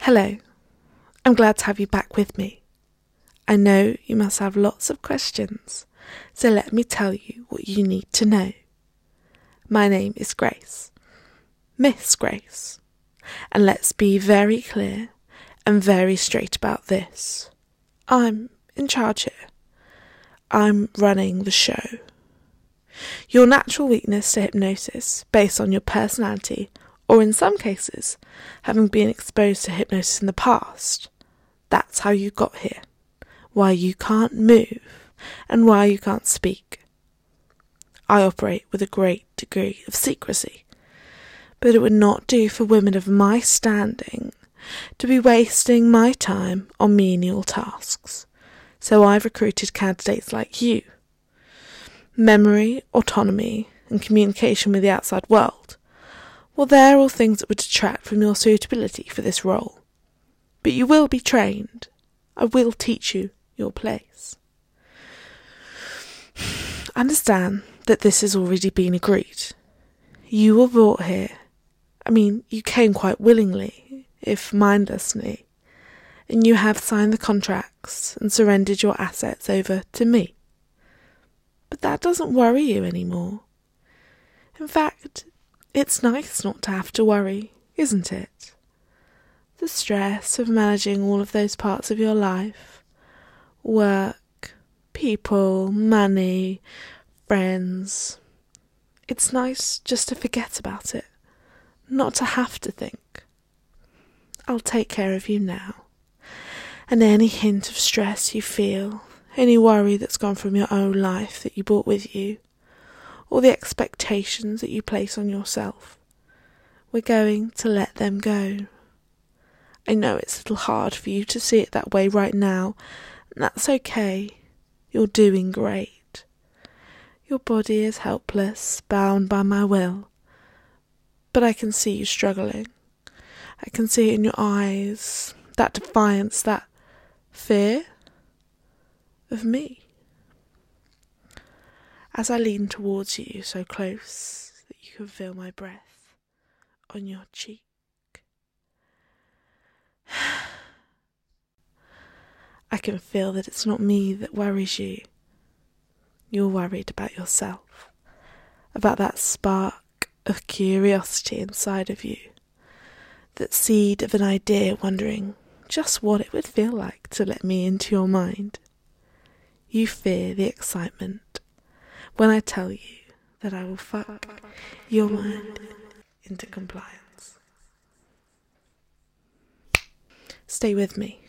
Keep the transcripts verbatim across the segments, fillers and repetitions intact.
Hello, I'm glad to have you back with me. I know you must have lots of questions, so let me tell you what you need to know. My name is Grace, Miss Grace, and let's be very clear and very straight about this. I'm in charge here. I'm running the show. Your natural weakness to hypnosis, based on your personality, or in some cases, having been exposed to hypnosis in the past, that's how you got here, why you can't move, and why you can't speak. I operate with a great degree of secrecy, but it would not do for women of my standing to be wasting my time on menial tasks, so I've recruited candidates like you. Memory, autonomy, and communication with the outside world, well, they're all things that would detract from your suitability for this role. But you will be trained. I will teach you your place. Understand that this has already been agreed. You were brought here. I mean, you came quite willingly, if mindlessly, and you have signed the contracts and surrendered your assets over to me. But that doesn't worry you anymore. In fact, it's nice not to have to worry, isn't it? The stress of managing all of those parts of your life, work, people, money, friends. It's nice just to forget about it, not to have to think. I'll take care of you now. And any hint of stress you feel, any worry that's gone from your own life that you brought with you, or the expectations that you place on yourself, we're going to let them go. I know it's a little hard for you to see it that way right now, and that's okay. You're doing great. Your body is helpless, bound by my will, but I can see you struggling. I can see it in your eyes, that defiance, that fear of me. As I lean towards you so close that you can feel my breath on your cheek. I can feel that it's not me that worries you. You're worried about yourself, about that spark of curiosity inside of you, that seed of an idea wondering just what it would feel like to let me into your mind. You fear the excitement when I tell you that I will fuck your mind into compliance. Stay with me.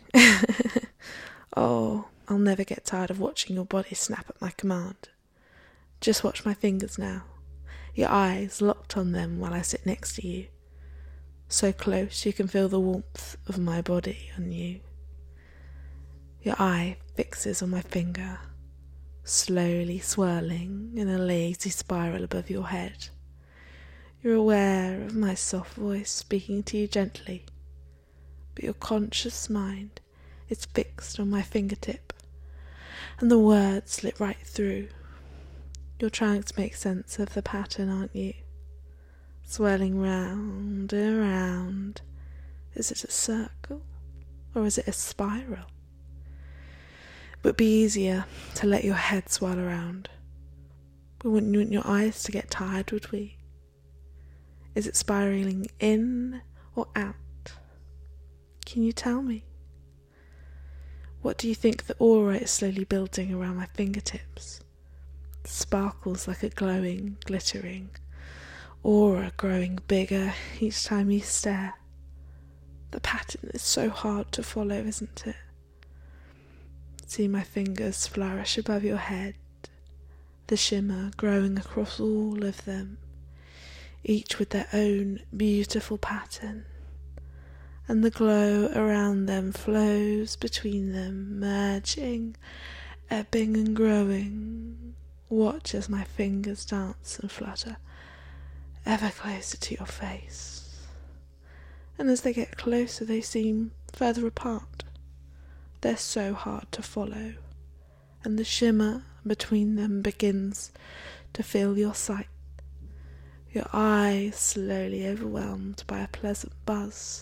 Oh, I'll never get tired of watching your body snap at my command. Just watch my fingers now, your eyes locked on them while I sit next to you. So close you can feel the warmth of my body on you. Your eye fixes on my finger, slowly swirling in a lazy spiral above your head. You're aware of my soft voice speaking to you gently, but your conscious mind is fixed on my fingertip, and the words slip right through. You're trying to make sense of the pattern, aren't you? Swirling round and around. Is it a circle, or is it a spiral? It would be easier to let your head swirl around. We wouldn't want your eyes to get tired, would we? Is it spiraling in or out? Can you tell me? What do you think the aura is slowly building around my fingertips? It sparkles like a glowing, glittering aura growing bigger each time you stare. The pattern is so hard to follow, isn't it? See my fingers flourish above your head, the shimmer growing across all of them, each with their own beautiful pattern, and the glow around them flows between them, merging, ebbing and growing. Watch as my fingers dance and flutter, ever closer to your face, and as they get closer they seem further apart. They're so hard to follow, and the shimmer between them begins to fill your sight. Your eyes slowly overwhelmed by a pleasant buzz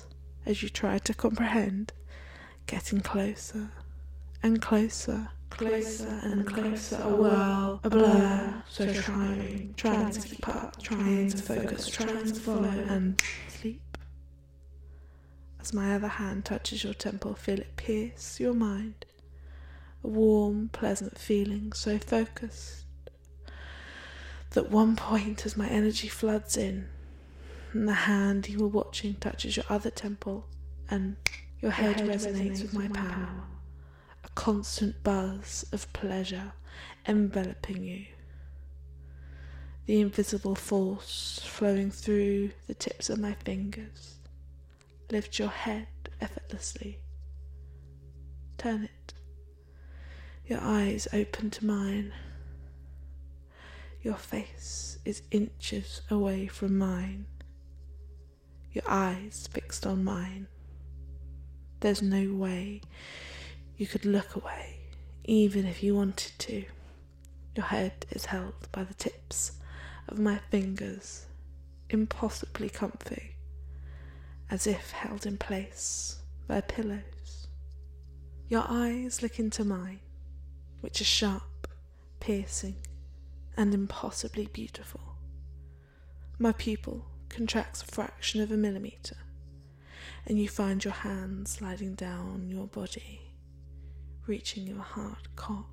as you try to comprehend, getting closer and closer, closer and closer, a whirl, a blur, so trying, trying to keep up, trying to focus, trying to follow and sleep. As my other hand touches your temple, feel it pierce your mind, a warm, pleasant feeling so focused that one point as my energy floods in, and the hand you were watching touches your other temple, and your head, your head resonates, resonates with my power. power. A constant buzz of pleasure enveloping you. The invisible force flowing through the tips of my fingers. Lift your head effortlessly. Turn it. Your eyes open to mine. Your face is inches away from mine. Your eyes fixed on mine. There's no way you could look away, even if you wanted to. Your head is held by the tips of my fingers, impossibly comfy, as if held in place by pillows. Your eyes look into mine, which are sharp, piercing, and impossibly beautiful. My pupil contracts a fraction of a millimetre, and you find your hand sliding down your body, reaching your hard cock.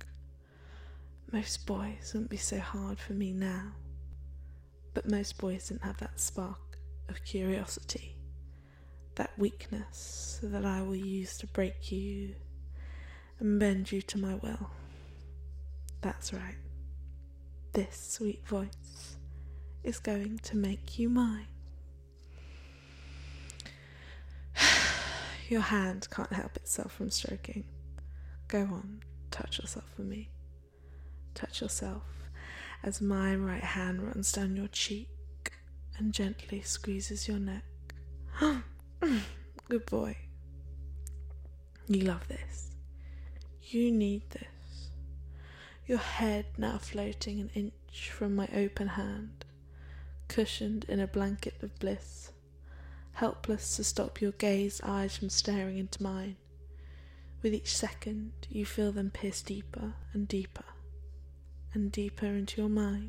Most boys wouldn't be so hard for me now, but most boys didn't have that spark of curiosity, that weakness that I will use to break you and bend you to my will. That's right. This sweet voice is going to make you mine. Your hand can't help itself from stroking. Go on, touch yourself for me. Touch yourself as my right hand runs down your cheek and gently squeezes your neck. Good boy. You love this. You need this. Your head now floating an inch from my open hand, cushioned in a blanket of bliss, helpless to stop your gazed eyes from staring into mine. With each second, you feel them pierce deeper and deeper, and deeper into your mind,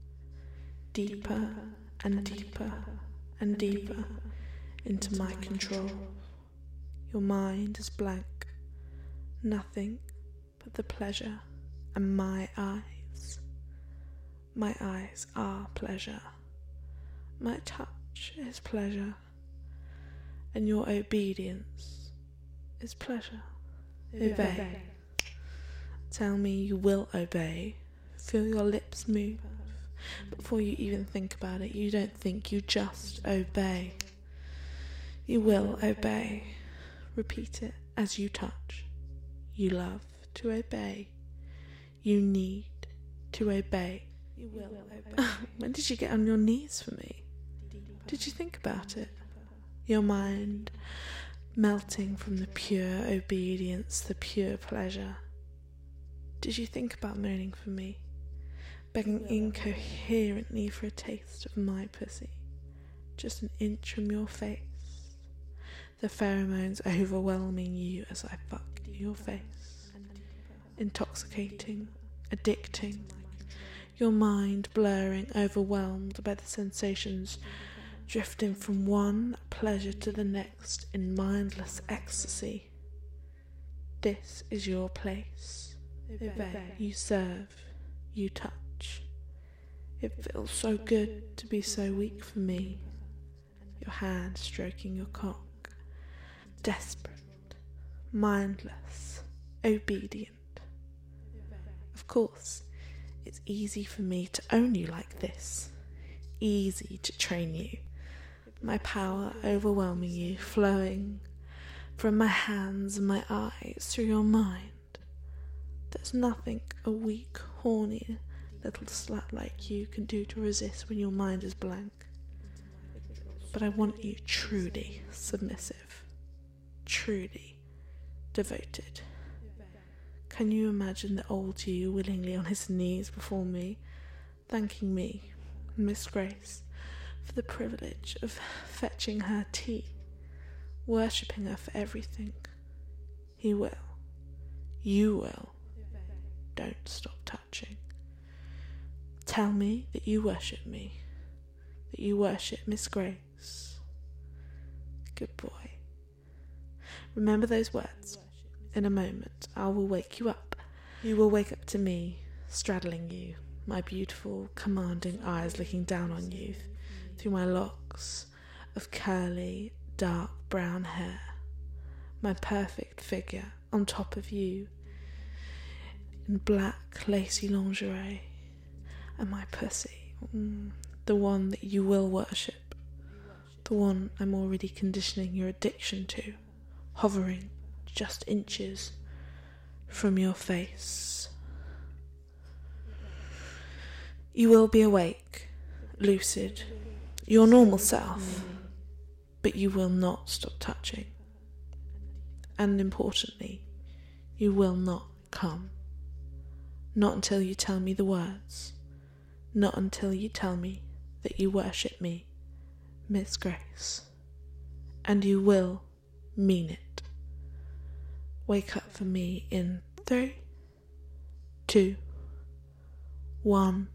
deeper and deeper and deeper into my control. Your mind is blank, nothing but the pleasure and my eyes. My eyes are pleasure. My touch is pleasure. And your obedience is pleasure. Obey. Tell me you will obey. Feel your lips move. Before you even think about it, you don't think, you just obey. You will obey. Repeat it as you touch. You love to obey. You need to obey. You will obey. When did you get on your knees for me? Did you think about it? Your mind melting from the pure obedience, the pure pleasure. Did you think about moaning for me? Begging incoherently for a taste of my pussy, just an inch from your face. The pheromones overwhelming you as I fuck your face. Intoxicating, addicting. Your mind blurring, overwhelmed by the sensations, drifting from one pleasure to the next in mindless ecstasy. This is your place. Obey. You serve. You touch. It feels so good to be so weak for me. Your hand stroking your cock. Desperate. Mindless. Obedient. Of course, it's easy for me to own you like this. Easy to train you. My power overwhelming you, flowing from my hands and my eyes through your mind. There's nothing a weak, horny little slut like you can do to resist when your mind is blank. But I want you truly submissive, truly devoted. Can you imagine the old you willingly on his knees before me, thanking me, Miss Grace, for the privilege of fetching her tea, worshipping her for everything. He will. You will. Don't stop touching. Tell me that you worship me, that you worship Miss Grace. Good boy. Remember those words. In a moment, I will wake you up. You will wake up to me, straddling you, my beautiful, commanding eyes looking down on you through my locks of curly, dark brown hair, my perfect figure on top of you in black, lacy lingerie, and my pussy, mm, the one that you will worship, the one I'm already conditioning your addiction to, hovering just inches from your face. You will be awake, lucid, your normal self, but you will not stop touching. And importantly, you will not come. Not until you tell me the words. Not until you tell me that you worship me, Miss Grace. And you will mean it. Wake up for me in three, two, one.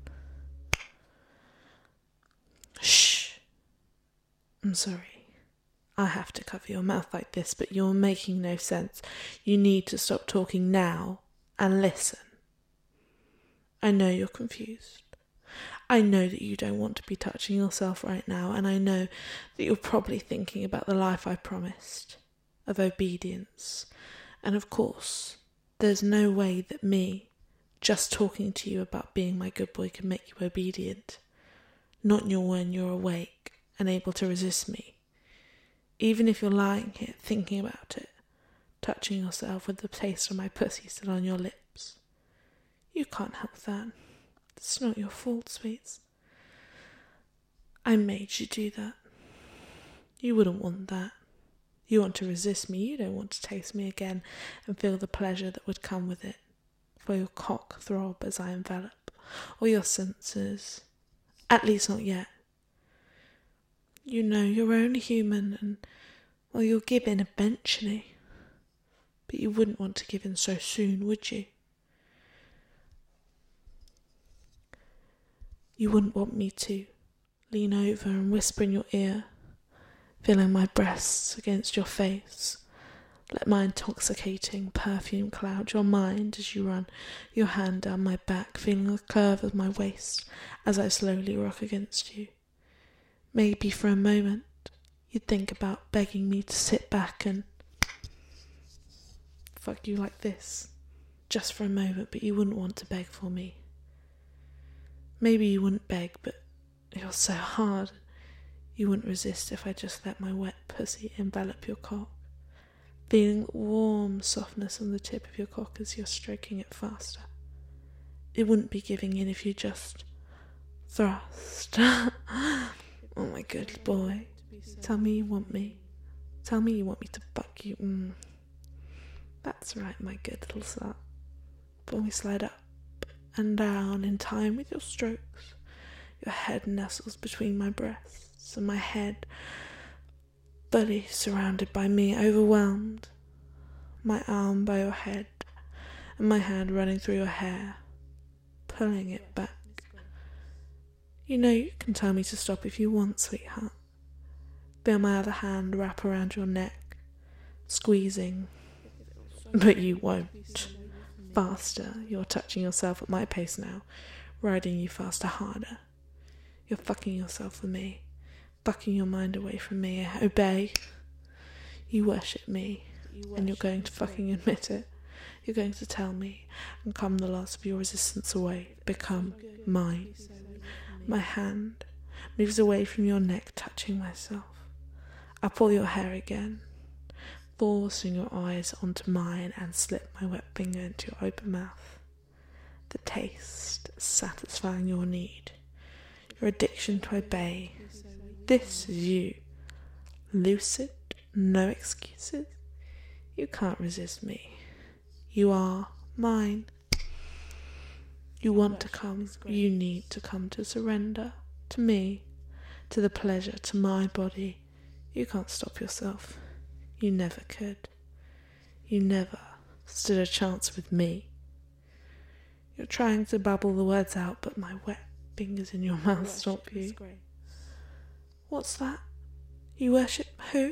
Shh. I'm sorry. I have to cover your mouth like this, but you're making no sense. You need to stop talking now and listen. I know you're confused. I know that you don't want to be touching yourself right now, and I know that you're probably thinking about the life I promised, of obedience. And of course, there's no way that me, just talking to you about being my good boy, can make you obedient. Not when you're awake and able to resist me. Even if you're lying here thinking about it, touching yourself with the taste of my pussy still on your lips. You can't help that. It's not your fault, sweets. I made you do that. You wouldn't want that. You want to resist me. You don't want to taste me again and feel the pleasure that would come with it. For your cock throb as I envelop, or your senses. At least not yet. You know you're only human, and, well, you'll give in eventually. But you wouldn't want to give in so soon, would you? You wouldn't want me to lean over and whisper in your ear, feeling my breasts against your face. Let my intoxicating perfume cloud your mind as you run your hand down my back, feeling the curve of my waist as I slowly rock against you. Maybe for a moment you'd think about begging me to sit back and fuck you like this, just for a moment, but you wouldn't want to beg for me. Maybe you wouldn't beg, but you're so hard, you wouldn't resist if I just let my wet pussy envelop your cock, feeling the warm softness on the tip of your cock as you're stroking it faster. It wouldn't be giving in if you just thrust. Oh my good boy, tell me you want me. Tell me you want me to fuck you. Mm. That's right, my good little slut. But we slide up and down in time with your strokes. Your head nestles between my breasts, and my head fully surrounded by me, overwhelmed. My arm by your head, and my hand running through your hair, pulling it back. You know you can tell me to stop if you want, sweetheart. Feel my other hand wrap around your neck, squeezing. But you won't. Faster, you're touching yourself at my pace now, riding you faster, harder. You're fucking yourself for me, fucking your mind away from me. Obey. You worship me, and you're going to fucking admit it. You're going to tell me, and come the last of your resistance away, become mine. My hand moves away from your neck, touching myself. I pull your hair again, forcing your eyes onto mine, and slip my wet finger into your open mouth. The taste satisfying your need, your addiction to obey. This is you. Lucid, no excuses. You can't resist me. You are mine. You want to come, you need to come to surrender, to me, to the pleasure, to my body. You can't stop yourself. You never could. You never stood a chance with me. You're trying to babble the words out, but my wet fingers in your mouth stop you. What's that? You worship who?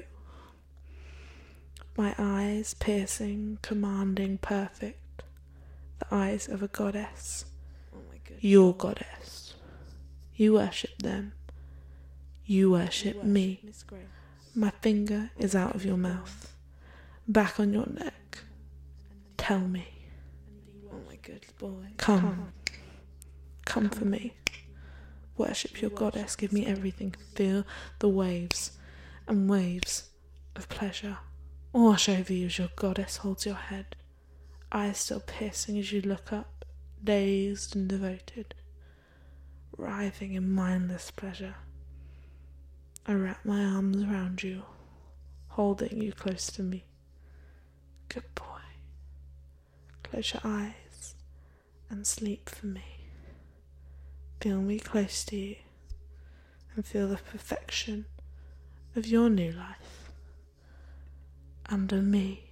My eyes, piercing, commanding, perfect. The eyes of a goddess. Oh my goodness. Your goddess. You worship them. You worship, You worship me. Miss Grace. My finger is out of your mouth. Back on your neck. Tell me. Oh my good boy. Come. Come for me. Worship your goddess. Give me everything. Feel the waves and waves of pleasure wash over you as your goddess holds your head. Eyes still piercing as you look up, dazed and devoted, writhing in mindless pleasure. I wrap my arms around you, holding you close to me. Good boy. Close your eyes and sleep for me. Feel me close to you and feel the perfection of your new life under me.